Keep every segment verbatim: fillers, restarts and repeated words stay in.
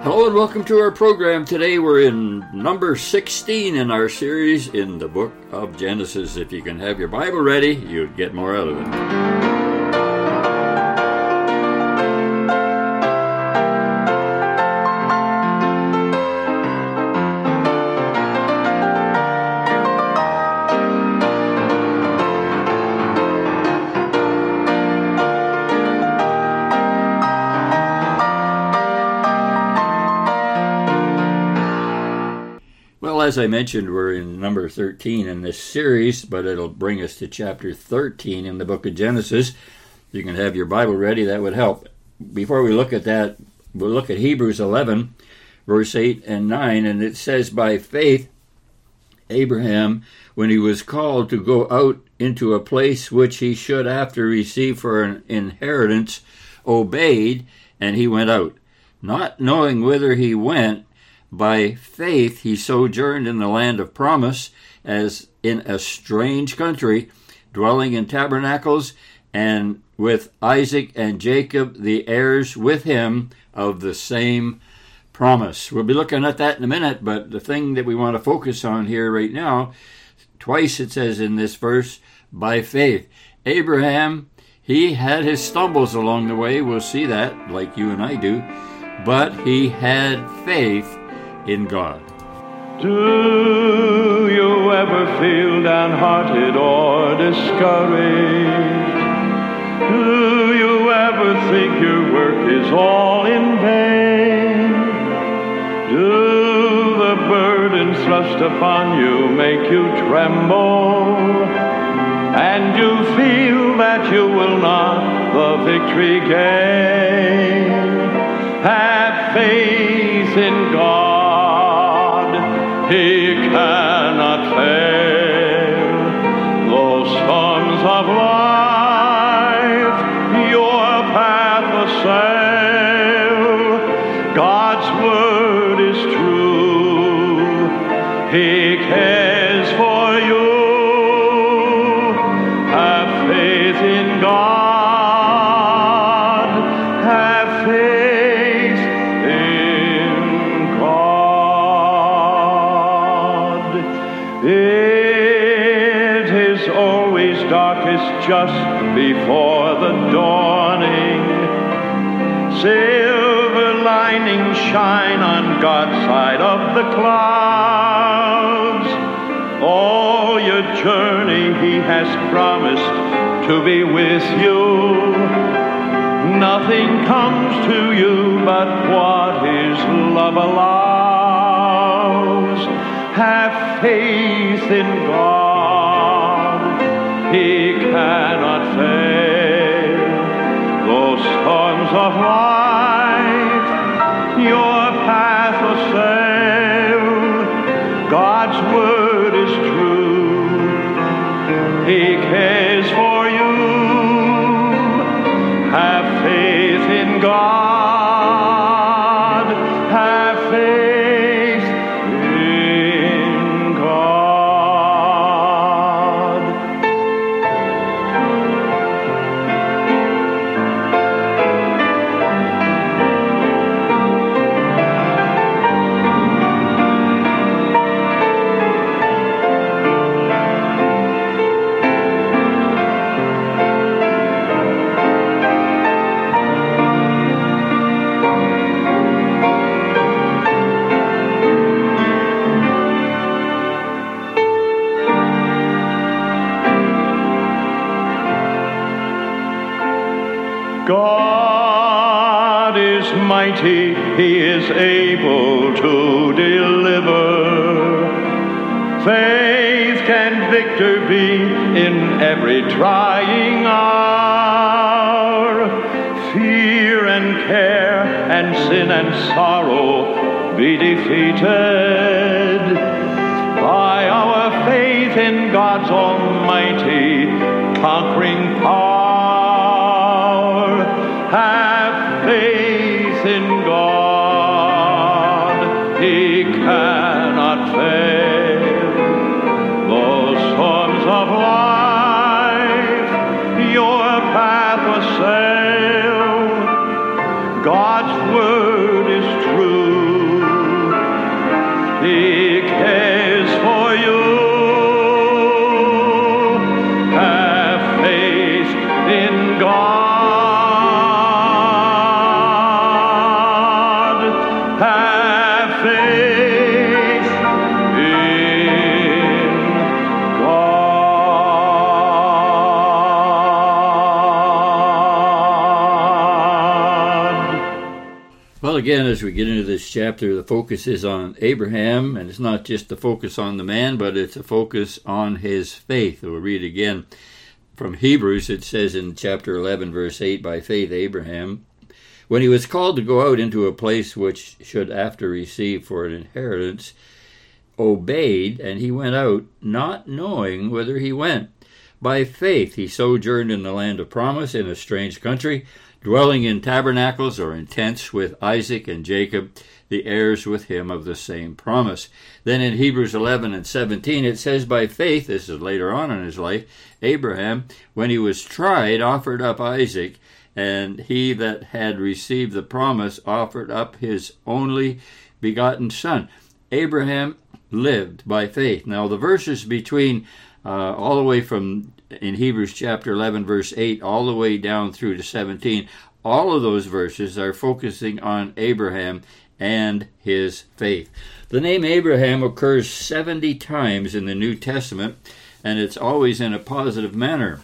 Hello and welcome to our program. Today we're in number sixteen in our series in the book of Genesis. If you can have your Bible ready, you'd get more out of it. As I mentioned, we're in number thirteen in this series, but it'll bring us to chapter thirteen in the book of Genesis. If you can have your Bible ready, that would help. Before we look at that, we'll look at Hebrews eleven, verse eight and nine, and it says, "By faith, Abraham, when he was called to go out into a place which he should after receive for an inheritance, obeyed, and he went out, not knowing whither he went. By faith he sojourned in the land of promise, as in a strange country, dwelling in tabernacles, and with Isaac and Jacob, the heirs with him of the same promise." We'll be looking at that in a minute, but the thing that we want to focus on here right now, twice it says in this verse, by faith. Abraham, he had his stumbles along the way, we'll see that, like you and I do, but he had faith in God. Do you ever feel downhearted or discouraged? Do you ever think your work is all in vain? Do the burdens thrust upon you make you tremble? And you feel that you will not the victory gain? Have faith in God. He cannot fail. Those storms of life, your path assail. God's word is true. He cares for you. Have faith in God. Have faith in God. It is always darkest just before the dawning. Silver linings shine on God's side of the clouds. All your journey He has promised to be with you. Nothing comes to you but what His love allows. Have faith in God. He cannot fail. Those storms of life, your path assail. God's word is true. He cares for you. Have faith in God. Have faith in God. God is mighty, He is able to deliver. Faith can victor be in every trying hour. Fear and care and sin and sorrow be defeated by our faith in God's almighty conquering power. Have faith in God. He cannot fail. Those storms of life, your path assail. God's word is true. Well, again, as we get into this chapter, the focus is on Abraham, and it's not just a focus on the man, but it's a focus on his faith. We'll read again from Hebrews. It says in chapter eleven, verse eight, by faith Abraham, when he was called to go out into a place which should after receive for an inheritance, obeyed, and he went out, not knowing whither he went. By faith he sojourned in the land of promise, in a strange country, dwelling in tabernacles or in tents with Isaac and Jacob, the heirs with him of the same promise. Then in Hebrews eleven and seventeen it says, by faith, this is later on in his life, Abraham, when he was tried, offered up Isaac, and he that had received the promise offered up his only begotten son. Abraham lived by faith. Now the verses between uh, all the way from in Hebrews chapter eleven, verse eight, all the way down through to seventeen, all of those verses are focusing on Abraham and his faith. The name Abraham occurs seventy times in the New Testament, and it's always in a positive manner.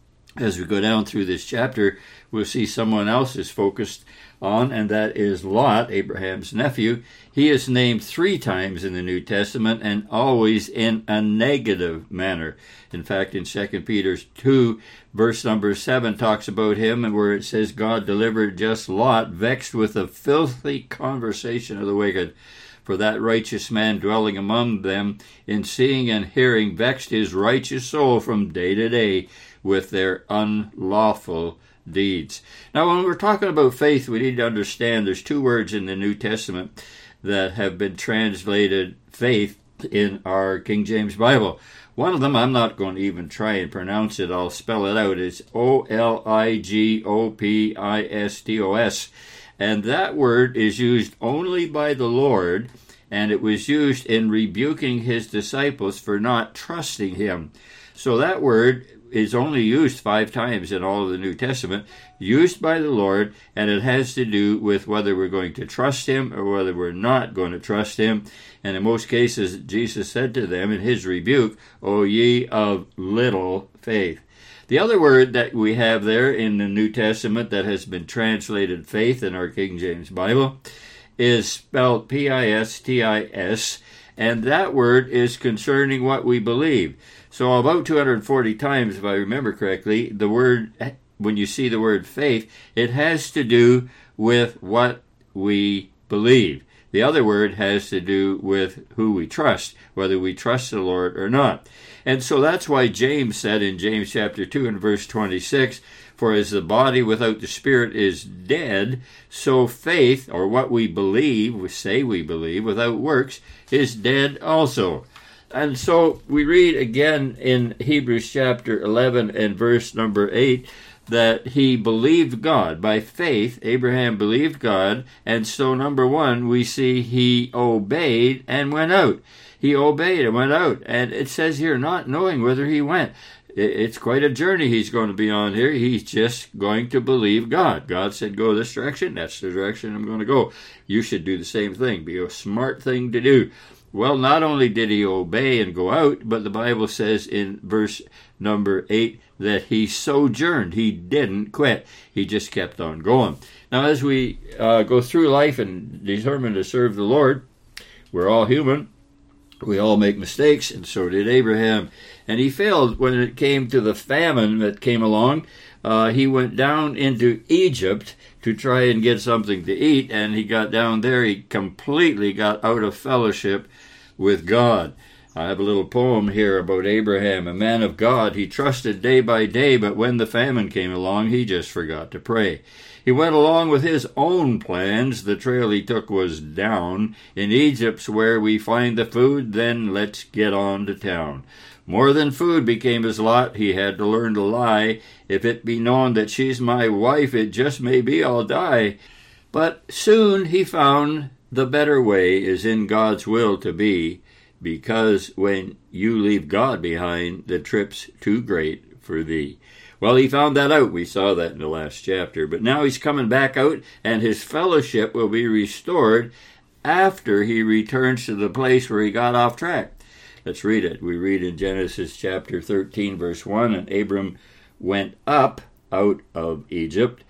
As we go down through this chapter, we'll see someone else is focused on, and that is Lot, Abraham's nephew. He is named three times in the New Testament, and always in a negative manner. In fact, in Second Peter two, verse number seven talks about him, and where it says, God delivered just Lot, vexed with the filthy conversation of the wicked. For that righteous man dwelling among them, in seeing and hearing, vexed his righteous soul from day to day with their unlawful deeds. Now, when we're talking about faith, we need to understand there's two words in the New Testament that have been translated faith in our King James Bible. One of them, I'm not going to even try and pronounce it, I'll spell it out. It's O L I G O P I S T O S. And that word is used only by the Lord, and it was used in rebuking his disciples for not trusting him. So that word is only used five times in all of the New Testament, used by the Lord, and it has to do with whether we're going to trust him or whether we're not going to trust him. And in most cases, Jesus said to them in his rebuke, O ye of little faith. The other word that we have there in the New Testament that has been translated faith in our King James Bible is spelled P I S T I S, and that word is concerning what we believe. So about two hundred forty times, if I remember correctly, the word, when you see the word faith, it has to do with what we believe. The other word has to do with who we trust, whether we trust the Lord or not. And so that's why James said in James chapter two and verse twenty-six, for as the body without the spirit is dead, so faith, or what we believe, we say we believe, without works, is dead also. And so we read again in Hebrews chapter eleven and verse number eight that he believed God. By faith, Abraham believed God, and so number one, we see he obeyed and went out. He obeyed and went out, and it says here, not knowing whither he went. It's quite a journey he's going to be on here. He's just going to believe God. God said, go this direction. That's the direction I'm going to go. You should do the same thing. Be a smart thing to do. Well, not only did he obey and go out, but the Bible says in verse number eight that he sojourned. He didn't quit. He just kept on going. Now, as we uh, go through life and determine to serve the Lord, we're all human. We all make mistakes, and so did Abraham. And he failed when it came to the famine that came along. Uh, he went down into Egypt to try and get something to eat, and he got down there. He completely got out of fellowship with God. I have a little poem here about Abraham, a man of God. He trusted day by day, but when the famine came along, he just forgot to pray. He went along with his own plans. The trail he took was down. In Egypt's where we find the food, then let's get on to town. More than food became his lot. He had to learn to lie. If it be known that she's my wife, it just may be I'll die. But soon he found the better way is in God's will to be, because when you leave God behind, the trip's too great for thee. Well, he found that out. We saw that in the last chapter. But now he's coming back out, and his fellowship will be restored after he returns to the place where he got off track. Let's read it. We read in Genesis chapter thirteen, verse one, and Abram went up out of Egypt,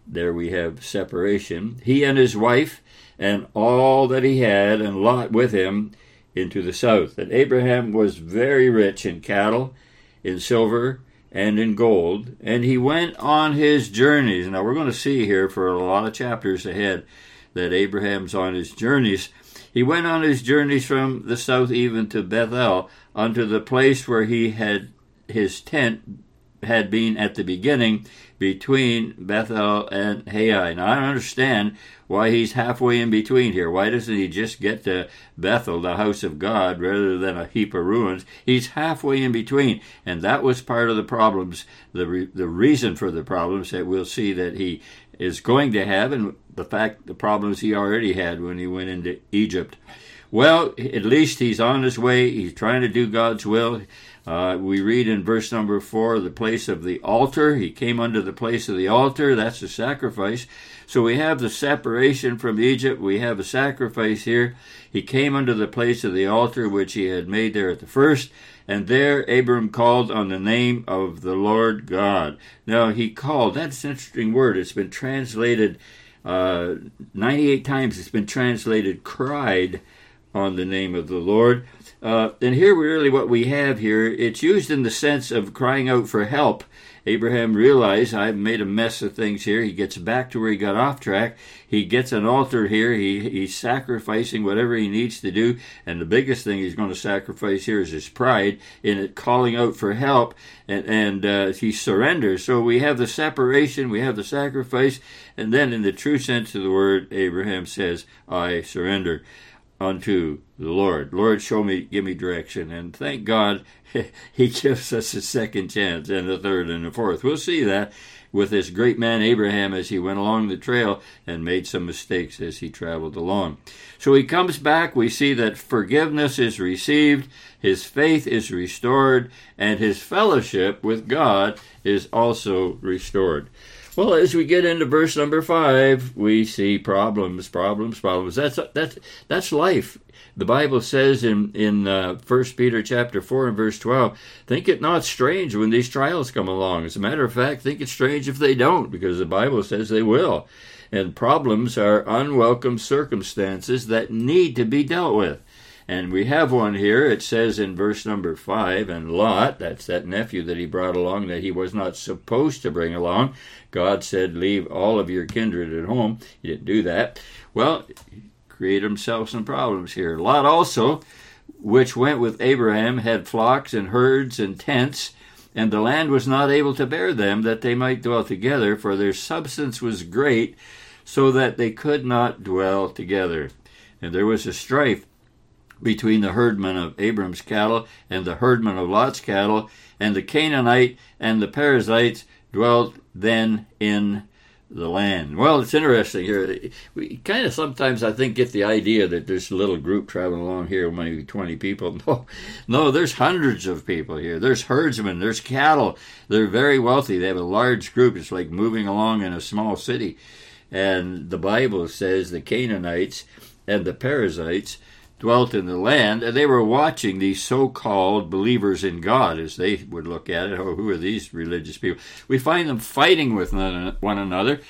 There we have separation. He and his wife and all that he had, and Lot with him, into the south. And Abraham was very rich in cattle, in silver, and in gold, and he went on his journeys. Now we're going to see here for a lot of chapters ahead that Abraham's on his journeys. He went on his journeys from the south even to Bethel, unto the place where he had his tent had been at the beginning, between Bethel and Hai. Now I don't understand why he's halfway in between here. Why doesn't he just get to Bethel, the house of God, rather than a heap of ruins? He's halfway in between, and that was part of the problems, the re- the reason for the problems that we'll see that he is going to have, and the fact, the problems he already had when he went into Egypt. Well, at least he's on his way. He's trying to do God's will. Uh, we read in verse number four, the place of the altar. He came unto the place of the altar. That's the sacrifice. So we have the separation from Egypt. We have a sacrifice here. He came unto the place of the altar, which he had made there at the first. And there Abram called on the name of the Lord God. Now he called. That's an interesting word. It's been translated uh, ninety-eight times. It's been translated cried on the name of the Lord. Uh, and here really what we have here, it's used in the sense of crying out for help. Abraham realized, I've made a mess of things here. He gets back to where he got off track. He gets an altar here. He, he's sacrificing whatever he needs to do. And the biggest thing he's going to sacrifice here is his pride in it, calling out for help. And, and uh, he surrenders. So we have the separation, we have the sacrifice. And then in the true sense of the word, Abraham says, I surrender unto the Lord. Lord, show me, give me direction. And thank God he gives us a second chance, and a third and a fourth. We'll see that with this great man Abraham as he went along the trail and made some mistakes as he traveled along. So he comes back. We see that forgiveness is received, his faith is restored, and his fellowship with God is also restored. Well, as we get into verse number five, we see problems, problems, problems. That's that's that's life. The Bible says in in uh, First Peter chapter four and verse twelve, think it not strange when these trials come along. As a matter of fact, think it strange if they don't, because the Bible says they will. And problems are unwelcome circumstances that need to be dealt with. And we have one here. It says in verse number five, and Lot, that's that nephew that he brought along that he was not supposed to bring along. God said, leave all of your kindred at home. He didn't do that. Well, he created himself some problems here. Lot also, which went with Abraham, had flocks and herds and tents, and the land was not able to bear them, that they might dwell together, for their substance was great, so that they could not dwell together. And there was a strife between the herdmen of Abram's cattle and the herdmen of Lot's cattle, and the Canaanite and the Perizzites dwelt then in the land. Well, it's interesting here. We kind of sometimes, I think, get the idea that there's a little group traveling along here, maybe twenty people. No, no, there's hundreds of people here. There's herdsmen, there's cattle. They're very wealthy. They have a large group. It's like moving along in a small city. And the Bible says the Canaanites and the Perizzites dwelt in the land, and they were watching these so-called believers in God, as they would look at it. Oh, who are these religious people? We find them fighting with one another,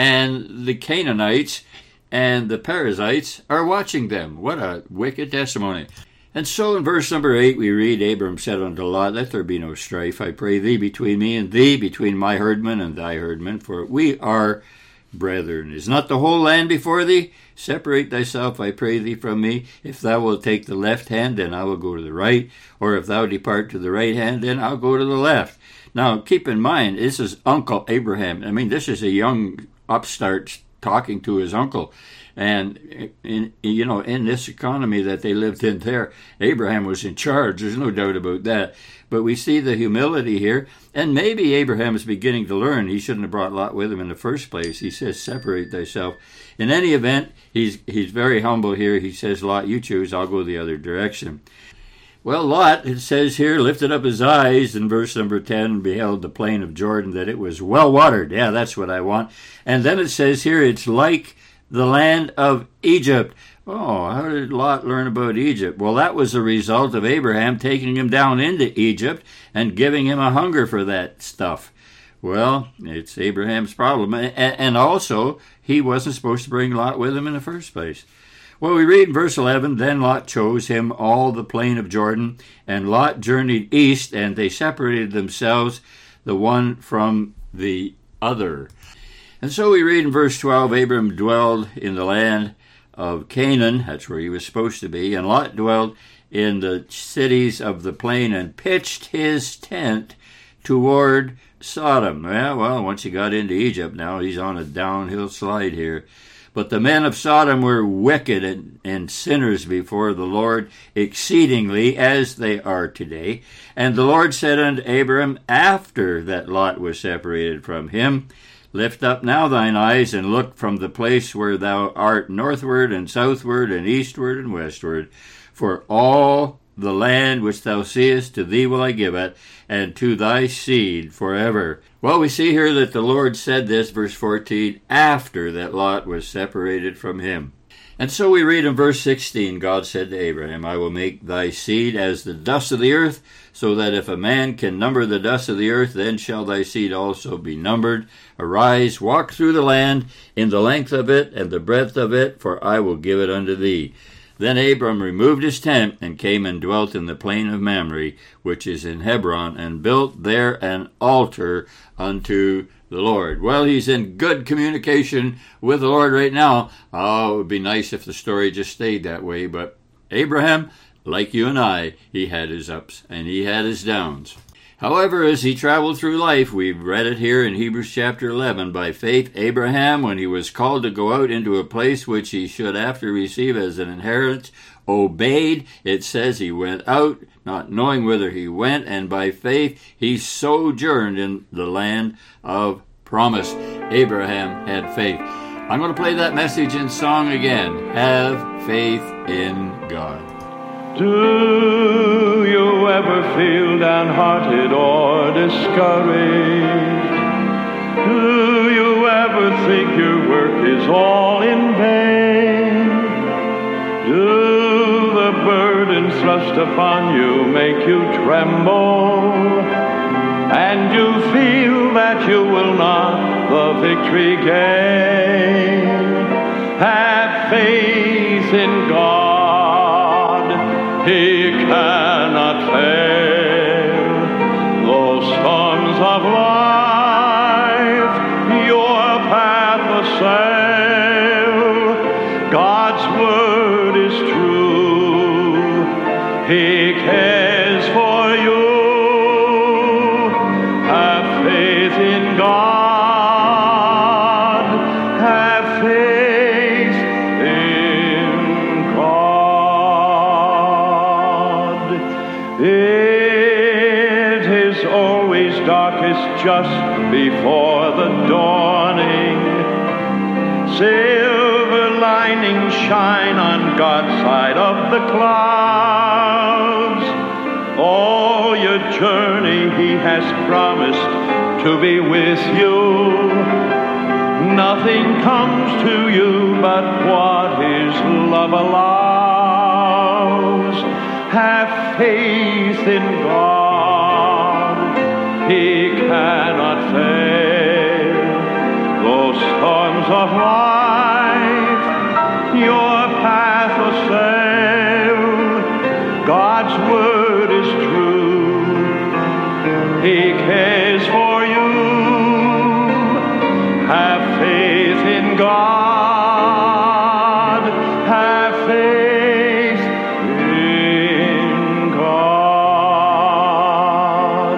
and the Canaanites and the Perizzites are watching them. What a wicked testimony. And so in verse number eight we read, Abram said unto Lot, let there be no strife, I pray thee, between me and thee, between my herdmen and thy herdmen, for we are brethren. Is not the whole land before thee? Separate thyself, I pray thee, from me. If thou wilt take the left hand, then I will go to the right. Or if thou depart to the right hand, then I'll go to the left. Now, keep in mind, this is Uncle Abraham. I mean, this is a young upstart talking to his uncle. And, in, you know, in this economy that they lived in there, Abraham was in charge. There's no doubt about that. But we see the humility here. And maybe Abraham is beginning to learn. He shouldn't have brought Lot with him in the first place. He says, separate thyself. In any event, he's he's very humble here. He says, Lot, you choose. I'll go the other direction. Well, Lot, it says here, lifted up his eyes in verse number ten and beheld the plain of Jordan, that it was well watered. Yeah, that's what I want. And then it says here, it's like the land of Egypt. Oh, how did Lot learn about Egypt? Well, that was a result of Abraham taking him down into Egypt and giving him a hunger for that stuff. Well, it's Abraham's problem. And also, he wasn't supposed to bring Lot with him in the first place. Well, we read in verse eleven, Then Lot chose him all the plain of Jordan, and Lot journeyed east, and they separated themselves, the one from the other. And so we read in verse twelve, Abram dwelled in the land of Canaan, that's where he was supposed to be, and Lot dwelled in the cities of the plain and pitched his tent toward Sodom. Well, well, once he got into Egypt, now he's on a downhill slide here. But the men of Sodom were wicked and, and sinners before the Lord exceedingly, as they are today. And the Lord said unto Abram, after that Lot was separated from him, Lift up now thine eyes, and look from the place where thou art northward and southward and eastward and westward. For all the land which thou seest, to thee will I give it, and to thy seed forever. Well, we see here that the Lord said this, verse fourteen, after that Lot was separated from him. And so we read in verse sixteen, God said to Abraham, I will make thy seed as the dust of the earth, so that if a man can number the dust of the earth, then shall thy seed also be numbered. Arise, walk through the land in the length of it and the breadth of it, for I will give it unto thee. Then Abram removed his tent, and came and dwelt in the plain of Mamre, which is in Hebron, and built there an altar unto the Lord. Well, he's in good communication with the Lord right now. Oh, it would be nice if the story just stayed that way, but Abraham, like you and I, he had his ups and he had his downs. However, as he traveled through life, we've read it here in Hebrews chapter eleven, by faith Abraham, when he was called to go out into a place which he should after receive as an inheritance, obeyed. It says he went out, not knowing whither he went, and by faith he sojourned in the land of promise. Abraham had faith. I'm going to play that message in song again. Have faith in God. Do you ever feel downhearted or discouraged? Do you ever think your work is all in vain? Do the burdens thrust upon you make you tremble? And you feel that you will not the victory gain? Have faith in God. He cannot fail. Those storms of life, your path assail. God's word is true. He cares for you. Have faith in God. Have faith in God. It is always darkest just before the dawning. Silver linings shine on God's side of the clouds. All your journey He has promised to be with you. Nothing comes to you but what His love allows. Have faith in God. He cannot fail. Those storms of life, your path assail. God's word is true. He cares for you. Have faith in God. Have faith in God.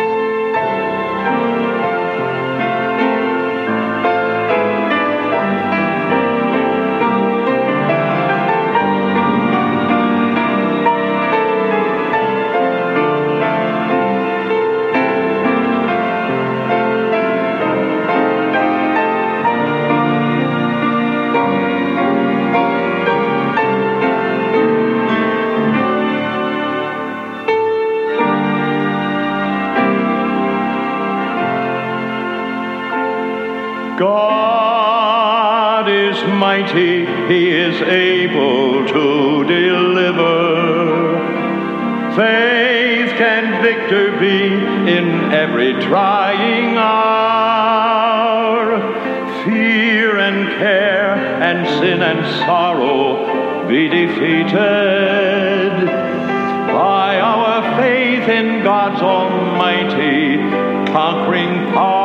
God is mighty, He is able to deliver. faith can victor be in every trying hour. Fear and care and sin and sorrow be defeated by our faith in God's almighty conquering power.